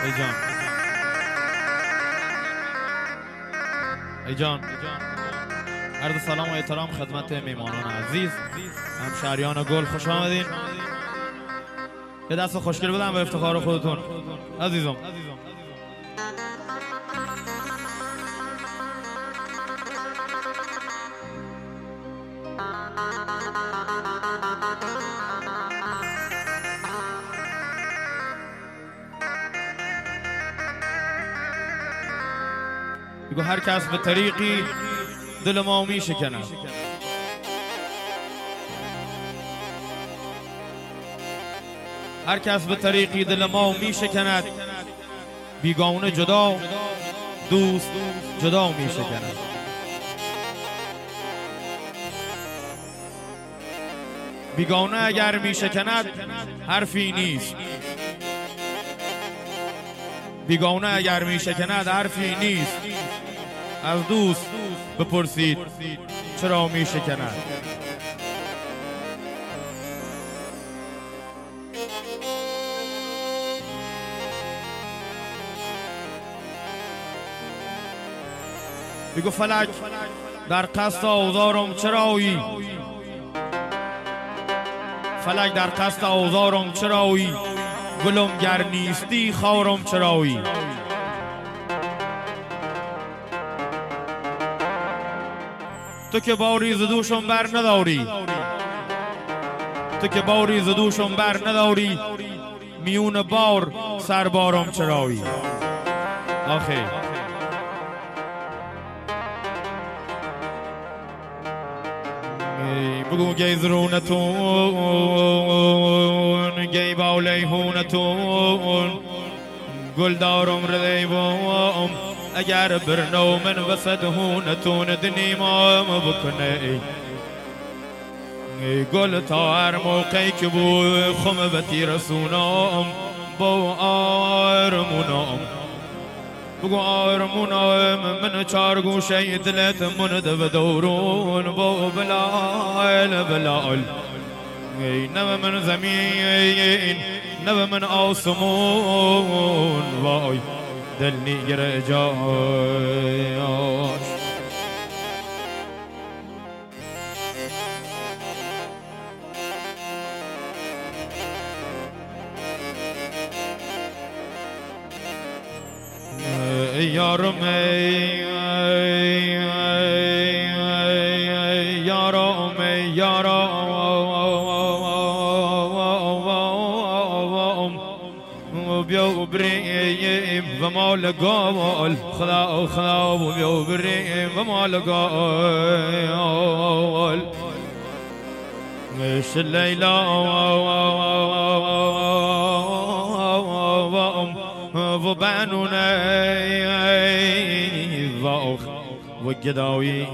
ای جان عرض سلام و احترام خدمت میمانان عزیز همشهریان گل، خوش آمدین. یه دست خوشگل بدم به افتخار خودتون عزیزم. بگو هر کس به طریقی دل ما می شکند، هر کس به طریقی دل ما می شکند، بیگانه جدا دوست جدا می شکند. بیگانه اگر می شکند حرفی نیست، بیگانه اگر می شکند حرفی نیست. از دوست بپرسید چرا می شکند. بگو فلک در قصد آزارم چرایی، فلک در قصد آزارم چرایی، گلم گر نیستی خارم چرایی. تو که باری ز دوشم بر نداری، تو که باری ز دوشم بر نداری، میون بار سربارم چرایی. آخه بگو گی زرونتون گی بالیهونتون، گل دارم ردیبم اگر برنو من وسط هونتون دنیمام بکنه. گل تا هر موقعی که بو خم بتی رسونام با آرمونام، بگو آرمونام من چار گوشه دلت من دو دورون با بلال بلال. نو من زمین نو من آسمون، وای دل نیگر جاش. یارم یارم یارم بیو بریم و مال گال، خدا خدا بیو بریم و مال گال. مش لیلا و بانونه و گدایی.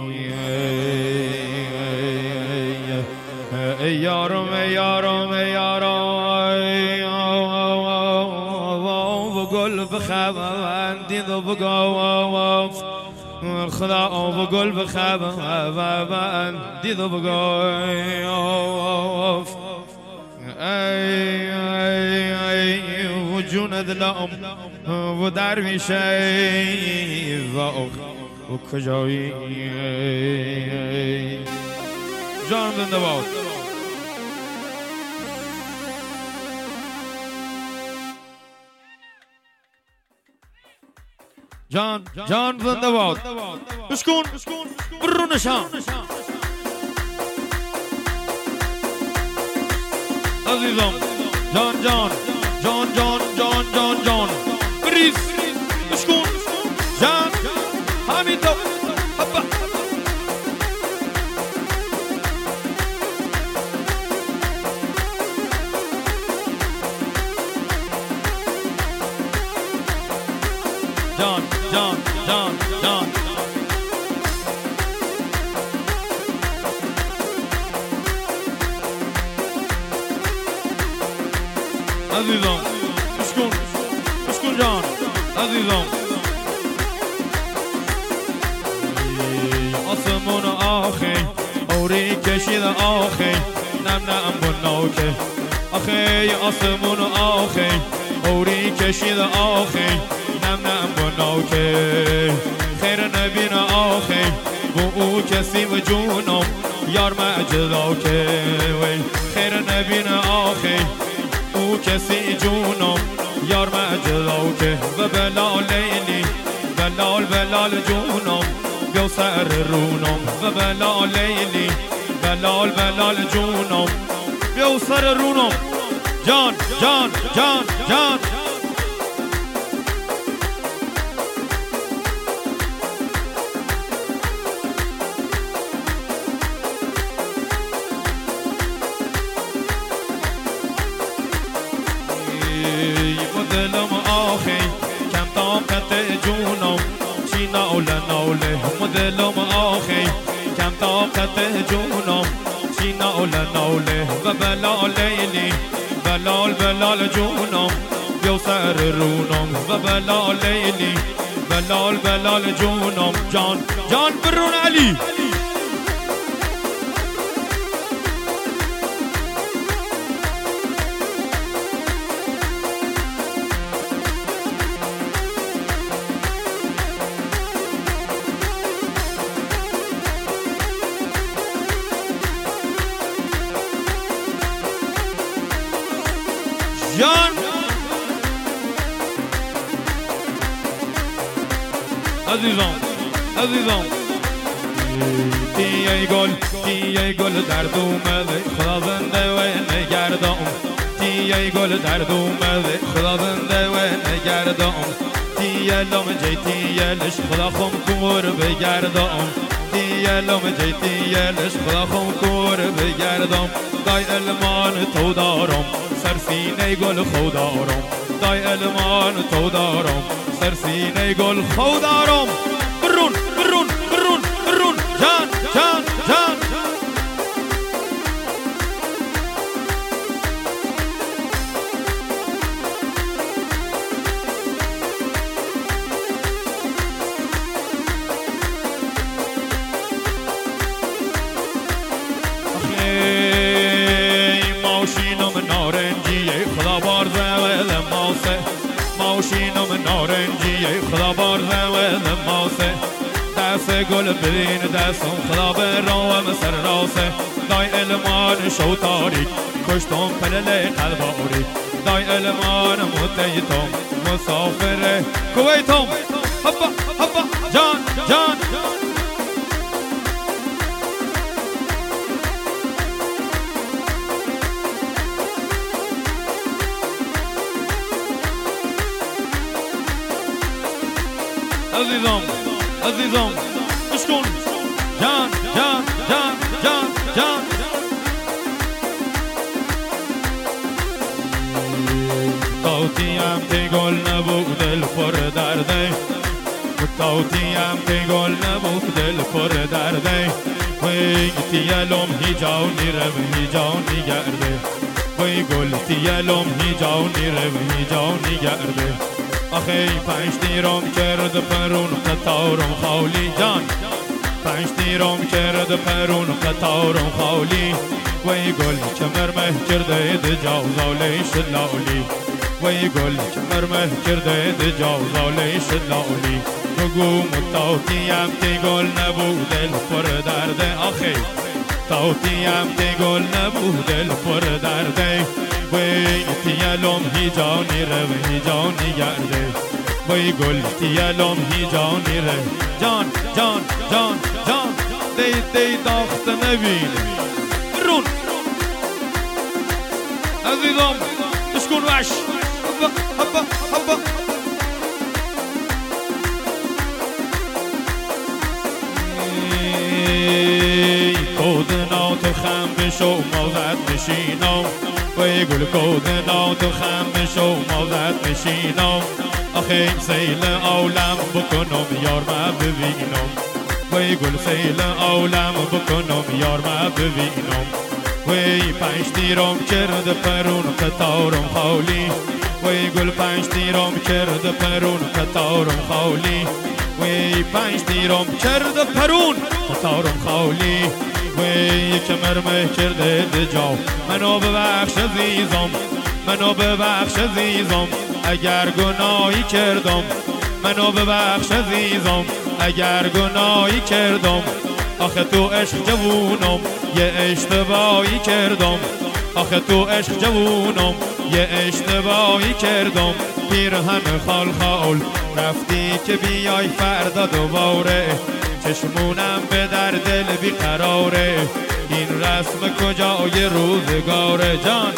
یارم یارم یارم و گل بخوان دید و بگو خدا و گل بخوان دید و بگو. و جون دلم و درویشه و کجایی. جان زنده باد. جان جان زنده باد. بشکن برو نشان عزیزم. جان جان جان جان جان جان جان بریز بشکن جان همین تو حبا. جان جان جان جان عزیزم. بشکن بشکن جان عزیزم. آسمون آخی اوری کشید آخی نم نم بناکه. آخی آسمون آخی اوری کشید آخی نم نم بناکه خیر نبین آخی بو او کسی و جونم یار مجدا که خیر نبین آخی او کسی جونم یار مجدا که و بلال لیلی بلال بلال جونم بیو سر رونم و بلال لیلی بلال بلال جونم بیو سر رونم جان جان جان جان دلم آخی کم طاقت جونم چی نوله نوله دلم آخی کم طاقت جونم چی نوله نوله و بلال لیلی بلال بلال جونم بیو سر رونم و بلال لیلی بلال بلال جونم جان جان برون علی جان عزیزم عزیزم تیه گل درد اومده خدا زنده و نگردم تیه گل درد اومده خدا زنده و نگردم تیه لام جی تیه لش خدا خم کور بگردم تیه لام جی تیه لش خدا خم کور بگردم دای المان تو دارم سرسینه گل خودارم دای المان تو دارم سرسینه گل خودارم برون برون برون برون جان جان جان ماشینم نارنجیه خدا بارزه و ماسه ماشینم نارنجیه خدا بارزه و ماسه دست گل ببین دستم خدا برام سر راسه دای المان شو تاریک کشتم پلل قلباری دای المان متیتم مسافر کویتم هبا هبا جان جان عزیزم عزیزم اشکن جان جان جان جان جان تاوتیم که گل نبود دل پر درده تاوتیم که گل نبود دل پر درده وی تیلم هیجانی رو هیجانی گرده وی گل تیلم هیجانی رو هیجانی گرده آخی پنج تیرم کرد پرون قطارم خالی جان پنج تیرم کرد پرون قطارم خالی وی گل کمر مه کرده دجاو زالی شلالی وی گل کمر مه کرده دجاو زالی شلالی بگو متاوتیم که گل نبود دل پر درده آخی تاوتیم که گل نبود دل پر درده وی تیلم هیجانی رو هیجانی گرده وی گل تیلم هیجانی رو جان جان جان جان دی دی داخت نبین رون عزیزم اشکن وش هبا هبا هبا کودنا تو خم بشو موزد بشینم وی گل کودنا تو خم بشو موزد بشینم آخه سیل عالم بکنم یار ما ببینم وی گل سیل عالم بکنم یار ما ببینم وی پنج تیرم کرد پرون قطارم خالی وی گل پنج تیرم کرد پرون قطارم خالی وی پنج تیرم کرد پرون قطارم خالی وی کمر مه کرده دجاو منو ببخش عزیزم منو ببخش عزیزم اگر گناهی کردم منو ببخش عزیزم، اگر گناهی کردم آخه تو عشق جوونم یه اشتباهی کردم، آخه تو عشق جوونم یه اشتباهی کردم. پیرهن خال خال رفتی که بیای فردا دوباره، چشمونم به در دل بیقراره، این رسم کجای روزگاره. جان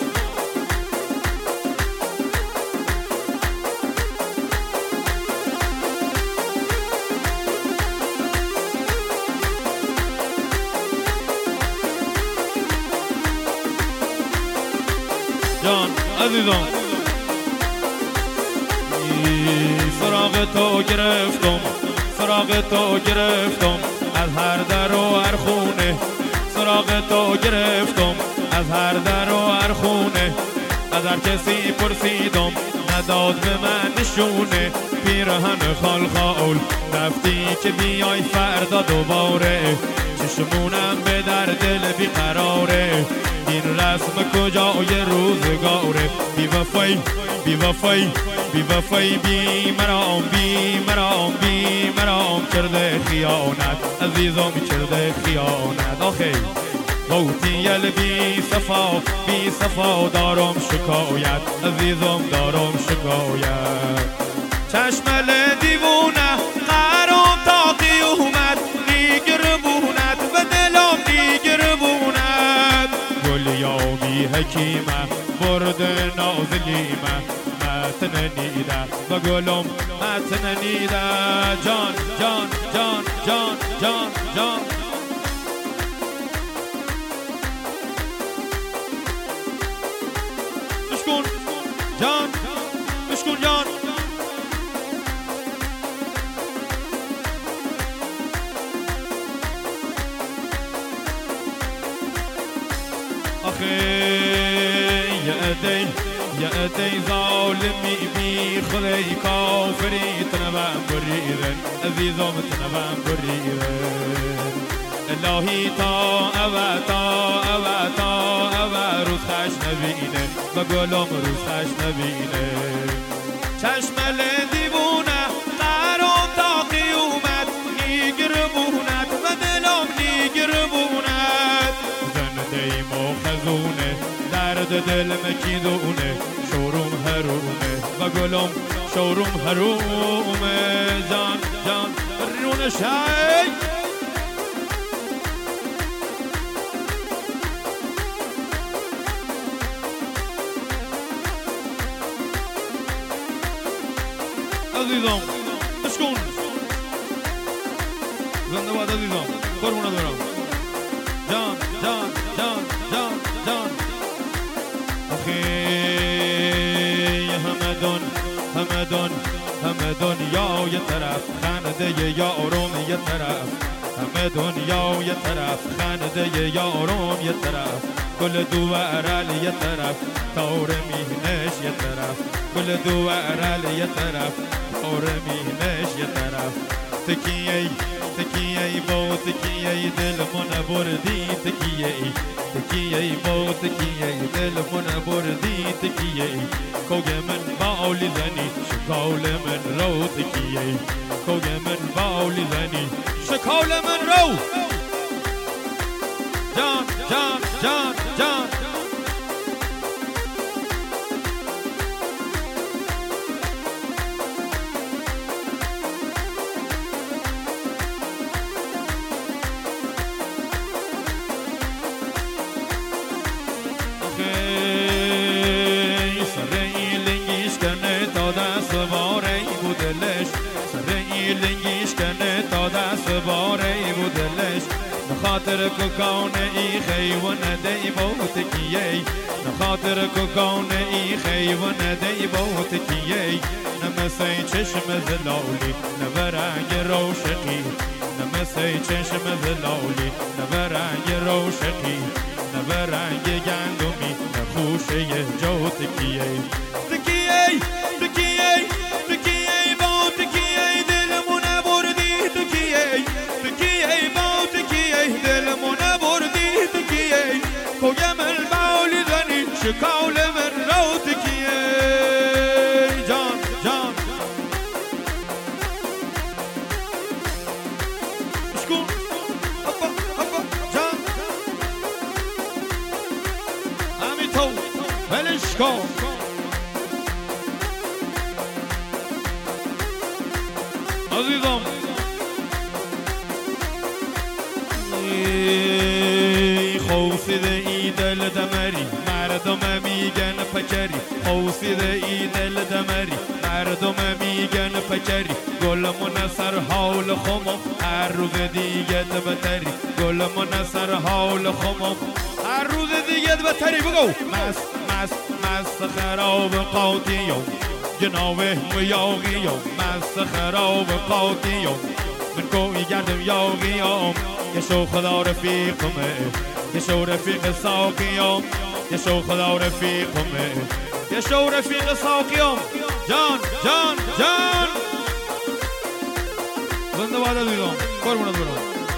جان عزیزم سراغ تو گرفتم، سراغ تو گرفتم از هر در و هر خونه، سراغ تو گرفتم از هر در و هر خونه، از هر کسی پرسیدم نداد به من نشونه. پیرهن خال خال رفتی که بیای فردا دوباره، چشمونم به در دل بیقراره، این رسم کجای روزگاره. بی وفای بی وفای بی وفای بی مرام، بی مرام، بی مرام کرده خیانت، عزیزم کرده خیانت. آخی موتی یل بی صفا دارم شکایت، عزیزم دارم شکایت. چشمل دیوونه قرام تا قیومت نیگربونت و دلم نیگربونت، گلیابی حکیمه برد نازلیمه متن نیده و گلم متن نیده. جان جان جان جان جان جان بشکن جان بشکن جان. آخه یه عدی ظالمی بی خدای کافری تنبم بریدن، عزیزم تنبم بریدن. الهی تا اوه روز خش نبینه و گلم روز خش نبینه. چشمل دیوونه قرام تا قیومت نیگربونت و دلم نیگربونت، زنده مخزونه درد دل مکیدونه، شوروم هرومه و گلم شوروم هرومه. جان جان رون شای عزیزم بشکن زنده باد عزیزم قربونت برم. جان جان جان جان جان همه دنیا یه طرف خنده یارم یه طرف، همه دنیا یه طرف خنده یارم یه طرف، گل دوارل یه طرف تار میهنش یه طرف، گل دوارل یه طرف تار میهنش یه طرف. تکیه با تکیه دل من بردی، تکیه با تکیه دل من بردی، تکیه کوگ من باولی زنی شکال من رو، تکیه کوگ من باولی زنی شکال من رو. جان جان جان جان نخاطر کونه ای خیون دی بوتکیه، نخاطر کونه ای خیون دی بوتکیه. نمسی چشم زلالی نبرنگ روشقی، نمسی چشم زلالی نبرنگ روشقی، نبرنگ گندمی نخوشه جو تکیه. تکیه تکیه تکیه بوتکیه دلمون بردی، تکیه تکیه بوتکیه دلمون بردی، تکیه کوگم الباولی زنی شکال من رو، تکیه عزیزم خوصیده ای دل دمری مردم میگن پچری خوصیده ای دل دمری مردم میگن پچری گلمون سر حال خمو هر روز دیگه بتری گلمون سر حال خمو هر روز دیگه بتری بگو مست خراب قاطیم جناب میاغیم مست خراب قاطیم من کوی گردم یاغیم یه شو خدا رفیقمه یه شو رفیق ساقیم یه شو خدا رفیقمه یه شو رفیق ساقیم جان جان جان زنده باد عزیزم قربونت برم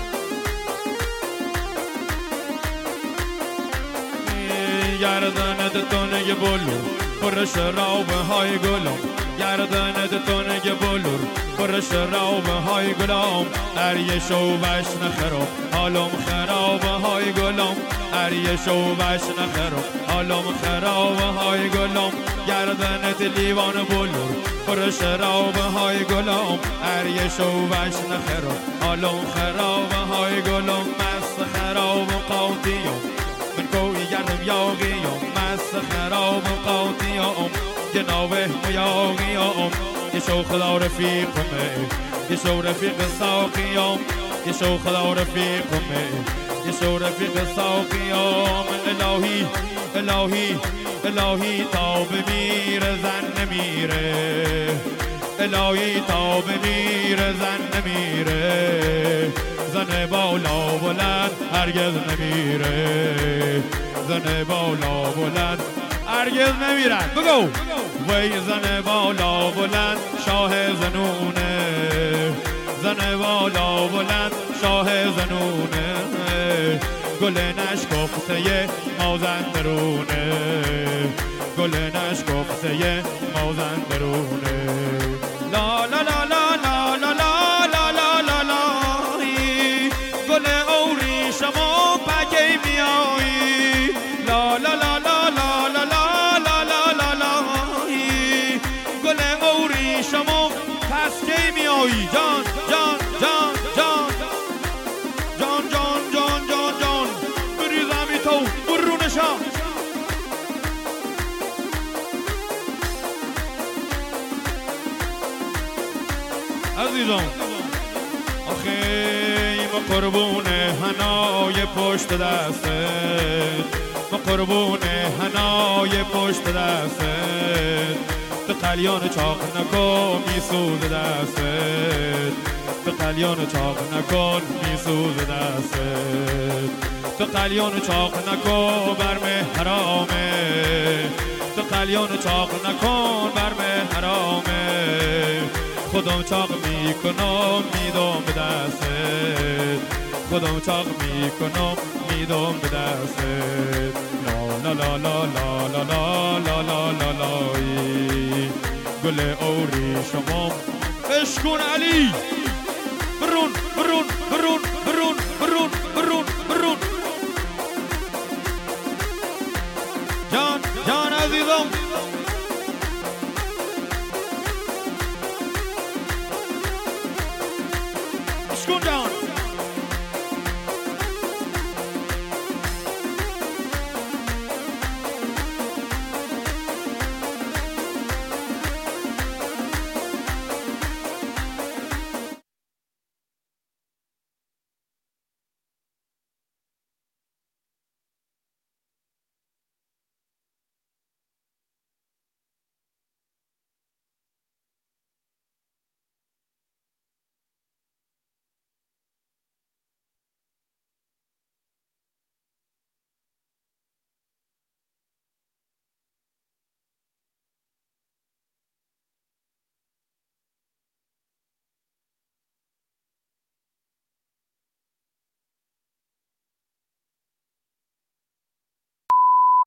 گردنت تونه بلور پر شراب های گلم گردنت تونه بلور پر شراب های گلم هر یه شوبش نخرم حالم خراب های گلم هر یه شوبش نخرم حالم خراب های گلم گردنت لیوان بلور پر شراب های گلم هر یه شوبش نخرم حالم خراب های گلم مست خراب قاطیم من کوی گردم یاغیم مست خراب قاطیم جناب میاغیم یه شو خدا رفیقمه یه شو رفیق ساقیم یه شو خدا رفیقمه یه شو رفیق ساقیم الهی الهی الهی تا بمیره زن نمیره الهی تا بمیره زن نمیره زن بالا بلند هرگز نمیره زن بالا بلند هرگز نمیرد بگو وی زن بالا بلند شاه زنونه زن بالا بلند شاه زنونه گل نشکفته مازندرونه گل نشکفته مازندرونه لا لا لا لا لا لا لا لا لا لا گل اوری شما پکی میایی لا لا لا لا لا لا لا لا لا لا گل اوری شما پس کی میایی جان جان جان جان جان جان جان جان جان بریزمی تو برونشم عزیزم آخه ما قربون حنای پشت دستت ما قربون حنای پشت دستت تو قلیان چاق نکن میسوز دستت تو قلیان چاق نکن میسوز دستت تو قلیان چاق نکن برم حرامه تو قلیان چاق نکن برم حرامه خودم چاق میکنم میدم به دستت خودم چاق میکنم میدم به دستت لا لا لا لا لا لا لا لا لا لا گل اوری شما اشکون علی برون برون برون